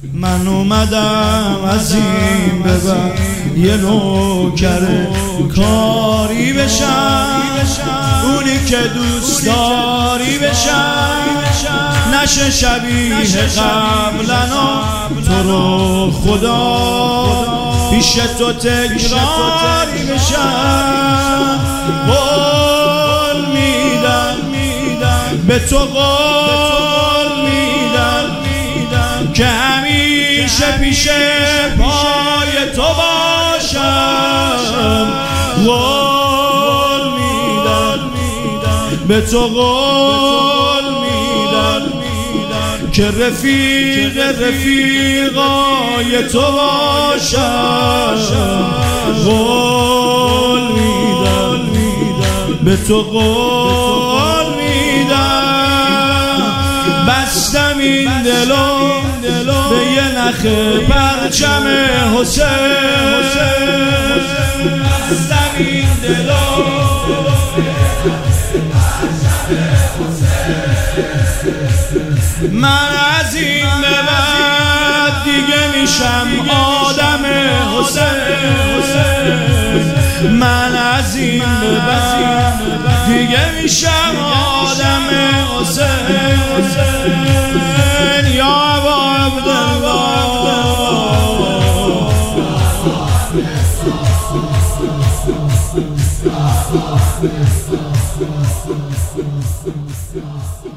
من اومدم از این به بعد یه نوکر کاری بشم، اونی که دوست داری بشم، نشه شبیه قبلنا تو رو خدا پیش تو تکراری بشم. قول میدم به تو، قول میدم که همیشه پیش پای تو باشم. قول میدم به تو، قول میدم که رفیقای تو باشم. قول میدم به تو، قول میدم بستم این دلو به یه نخ پرچم حسین، بستم این دلو من از این به بعد دیگه میشم آدم حسین، من از این به بعد دیگه میشم آدم حسین. یا عبدالله